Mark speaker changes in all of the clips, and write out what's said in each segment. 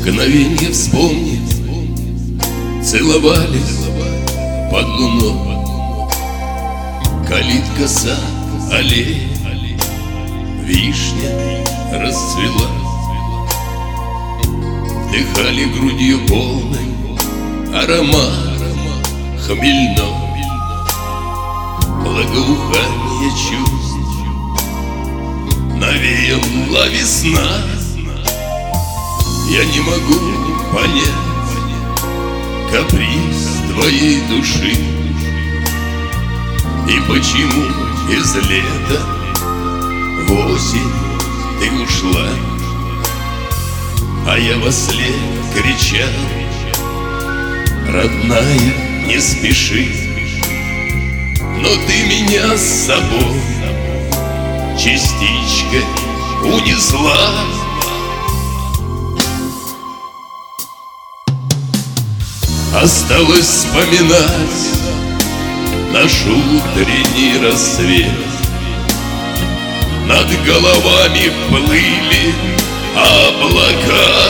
Speaker 1: Мгновенье вспомнить, целовались под луной. Калитка, сад, аллея, вишня расцвела. Вдыхали грудью полной аромат хмельной, благоухание чувств навеяла весна. Я не могу понять каприз твоей души, и почему из лета в осень ты ушла. А я во след кричал: родная, не спеши. Но ты меня с собой частичкой унесла. Осталось вспоминать наш утренний рассвет. Над головами плыли облака.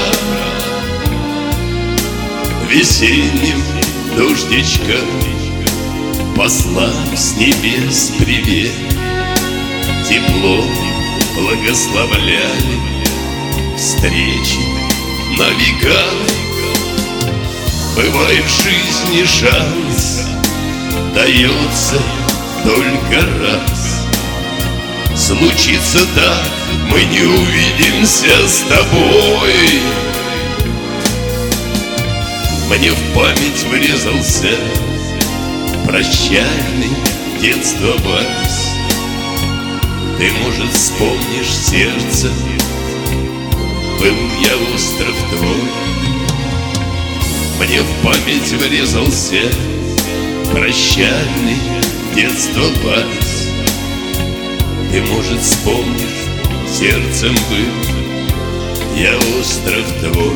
Speaker 1: Весенним дождичком послав с небес привет, тепло благословляли встречи на века. Бывает в жизни шанс, дается только раз. Случится так, мы не увидимся с тобой. Мне в память врезался прощальный детства вальс. Ты, может, вспомнишь сердце, был я остров твой. Мне в память врезался прощальный детства вальс. Ты, может, вспомнишь, сердцем был я остров твой.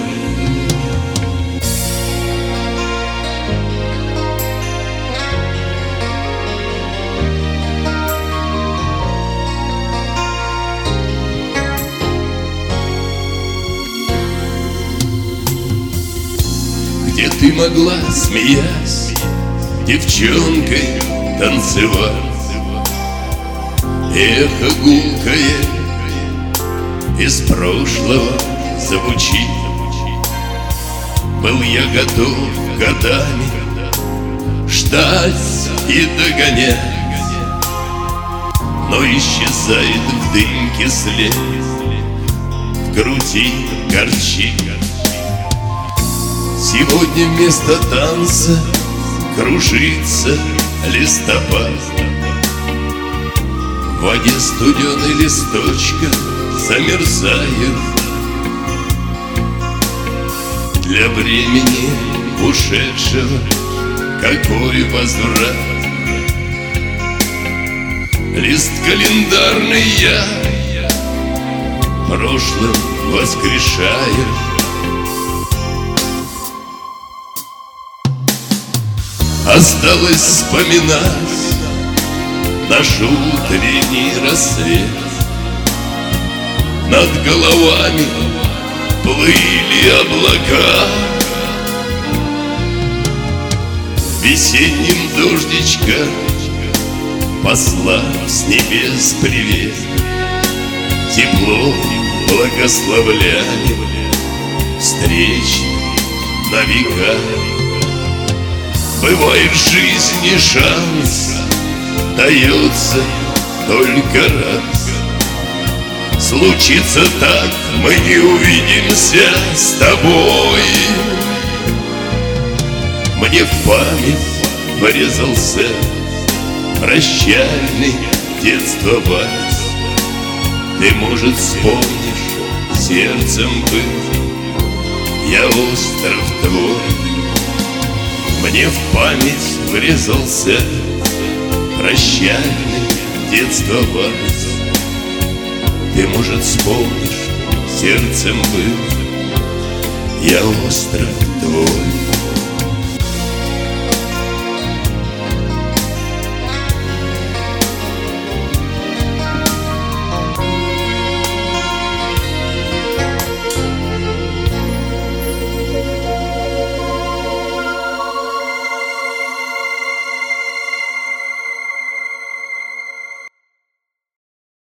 Speaker 1: Где ты могла, смеясь, девчонкой танцевать? Эхо гулкое из прошлого звучит. Был я готов годами ждать и догонять, но исчезает в дымке след, в груди горчит. Сегодня вместо танца кружится листопад. В воде студеный листочка замерзает. Для времени ушедшего какой возврат? Лист календарный я прошлым воскрешаю. Осталось вспоминать наш утренний рассвет. Над головами плыли облака. Весенним дождичком послав с небес привет, тепло благословляли встречи на века. Бывает в жизни шанс, дается только раз. Случится так, мы не увидимся с тобой. Мне в память врезался прощальный детства вальс. Ты, может, вспомнишь, сердцем был я остров твой. Мне в память врезался прощальный детства вальс. Ты, может, вспомнишь, сердцем был я остров твой.